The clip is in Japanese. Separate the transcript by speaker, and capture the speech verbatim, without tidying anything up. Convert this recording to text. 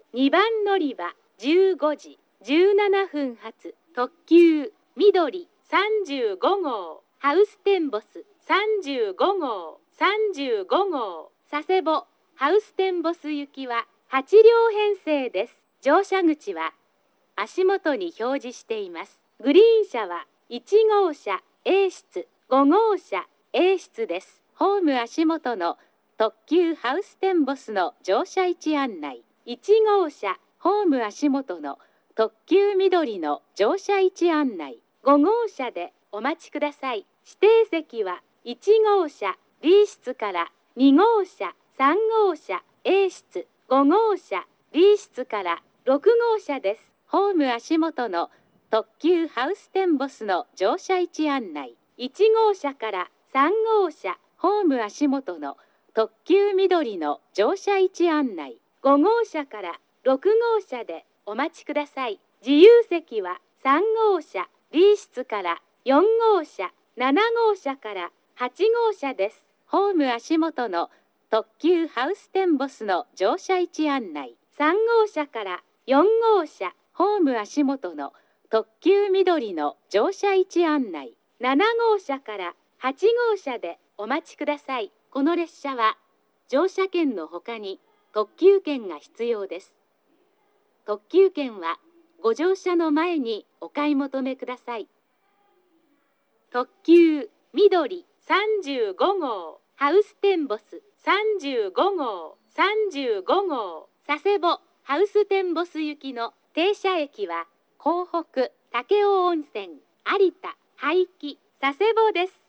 Speaker 1: にばん乗り場じゅうごじじゅうななふん発特急緑さんじゅうごごうハウステンボスさんじゅうごごうさんじゅうごごう佐世保ハウステンボス行きははちりょう編成です。乗車口は足元に表示しています。グリーン車はいちごうしゃ A 室、ごごうしゃ A 室です。ホーム足元の特急ハウステンボスの乗車位置案内。いちごうしゃホーム足元の特急緑の乗車位置案内。ごごうしゃでお待ちください。指定席はいちごうしゃ B 室からにごうしゃ、さんごうしゃ A 室、ごごうしゃ B 室からろくごうしゃです。ホーム足元の特急ハウステンボスの乗車位置案内。いちごうしゃからさんごうしゃホーム足元の特急緑の乗車位置案内。ごごうしゃからろくごうしゃでお待ちください。自由席はさんごうしゃ B 室からよんごうしゃ、ななごうしゃからはちごうしゃです。ホーム足元の特急ハウステンボスの乗車位置案内。さんごうしゃからよんごうしゃホーム足元の特急緑の乗車位置案内。ななごうしゃからはちごうしゃでお待ちください。この列車は乗車券のほかに特急券が必要です。特急券はご乗車の前にお買い求めください。特急緑さんじゅうごごうハウステンボスさんじゅうごごうさんじゅうごごう佐世保ハウステンボス行きの停車駅は港北、武雄温泉、有田、羽生、佐世保です。